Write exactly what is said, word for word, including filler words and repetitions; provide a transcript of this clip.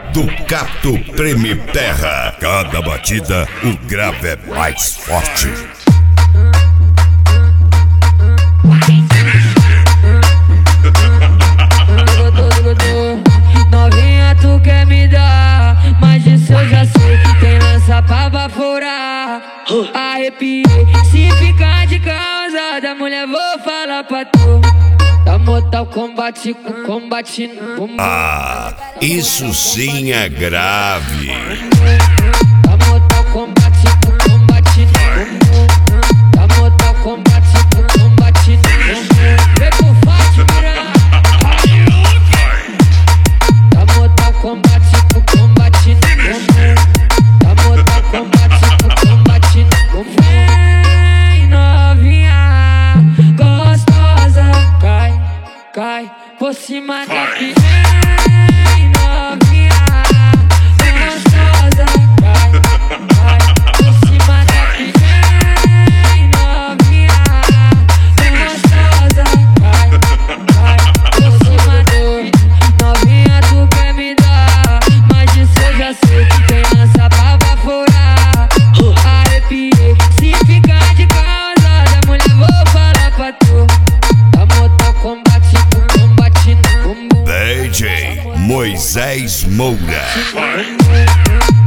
do Cato Preme Terra. Cada batida, o grave é mais forte. Novinha, tu quer me dar, mas disso eu já sei que tem lança pra baforar. Arrepiei, se ficar de causa da mulher vou falar pra tu. Da Mortal Kombat com combate no bumbum. Ah, isso sim é grave. Da Mortal Kombat com combate no bumbum. Da Mortal Kombat com combate no bumbum. Vem pro Fátima. Da Mortal Kombat com combate no bumbum. Da Mortal Kombat com combate no bumbum. Vem novinha gostosa, cai, cai por cima da piranha. Vem novinha gostosa, cai, cai por cima da piranha. Vem novinha gostosa, cai, cai por cima do. Novinha, tu quer me dar, mas disso eu já sei que tem lança pra baforar. Arrepiei, se ficar de causa da mulher vou falar pra tu. Da Mortal Kombat com combate no bumbum. D J Moisés Moura. No bumbum.